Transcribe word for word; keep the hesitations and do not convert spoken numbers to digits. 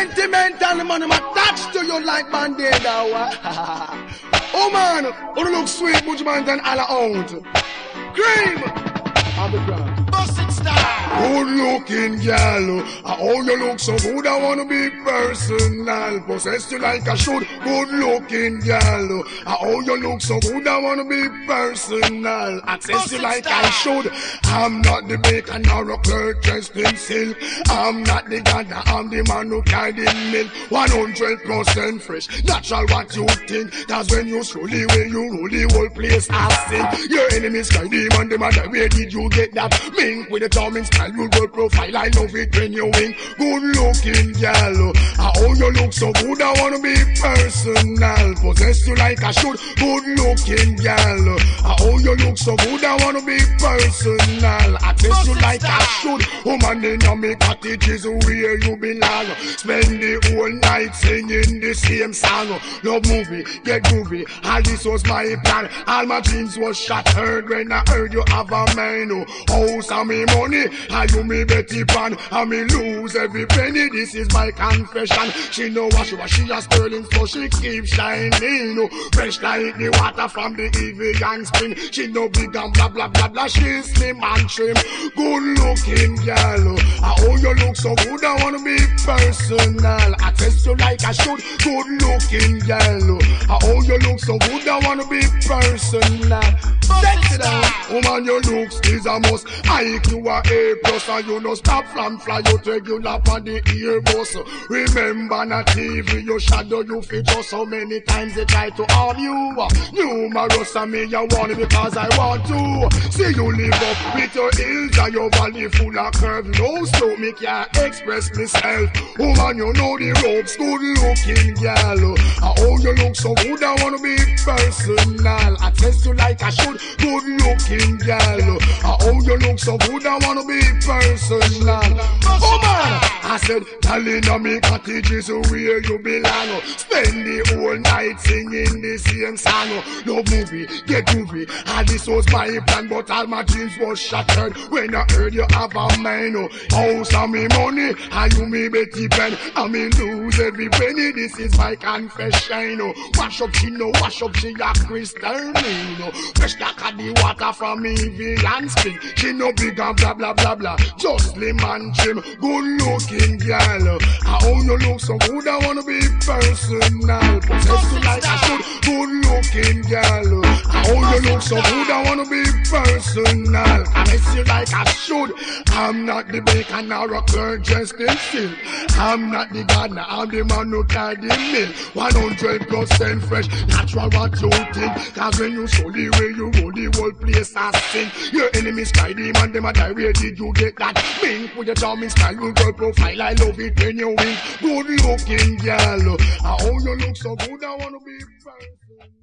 Sentimental man, I'm attached to you like Band-Aid. Oh man, you look sweet, much man than all out. Cream on the ground. Busted style. Good looking girl, oh you look so good, I wanna be personal. Possess you like I should. Good looking girl, oh you look so good, I wanna be personal. Access you like I should. I'm not the baker nor a clerk dressed in silk. I'm not the gather, I'm the man who carry the milk. one hundred percent fresh, natural what you think. Cause when you slowly way you rule the whole place I sing. Your enemies cry demon, them and where did you get that? Mink with the charming style, you good profile, I love it when you wink. Good looking girl, oh you look so good, I wanna be personal. Possess you like I should. Good looking girl, oh you look so good, I wanna be personal. Access you like I should. Woman in my cottage is where you belong. Spend the whole night singing the same song. Love movie, get groovy, all this was my plan. All my dreams was shattered when I heard you have a man. House and me money, and you me Betty Pan, and me lose every penny. This is my confession. She know what she was, she a sterling, so she keep shining. Fresh like the water from the Evian spring. She no big and blah blah blah blah. She slim and trim. Good looking girl, oh you look so good, I wanna be personal. I test you like I should. Good looking girl, oh you look so good, I wanna be personal. Set it down, woman, your looks is a must. I Q a A plus, and you no stop from fly out regular on the earbus. Remember na T V, your shadow you feature so many times they try to harm you. Numerous of me, you want it because I want to see you live up with your hills and your valley full of curves. No slow, me can't express myself. Woman, you know the ropes. Good looking girl, oh you look so good, I wanna be personal. I test you like I should. Good looking girl, oh you look so good, I wanna be personal. Oh man, I said, darling, on me cottage is where you belong. Spend the whole night singing the same song. No movie, get groovy, and this was my plan, but all my dreams was shattered when I heard you have a man. House and me money, and you me Betty Pen, and me lose every penny. This is my confession. Wash up, she no wash up, she a Christian. Fresh like a the water from Evian spring. She no big and blah blah blah blah. Just slim and trim. Good looking girl, oh you look so good, I wanna be personal. Possess you like I should. Good looking girl, oh you look so good, I wanna be personal. I miss you like I should. I'm not the baker nor a clerk dressed in silk. I'm not the gardener, I'm the man who carry the milk. one hundred percent fresh, natural what you think. Cause when you show the way you roll the whole place I sing. Your enemies cry demon, them a die. Where did you get that? Mink with your charming style, you girl profile, I love it when you wink. Good looking girl, oh you look so good, I wanna be person.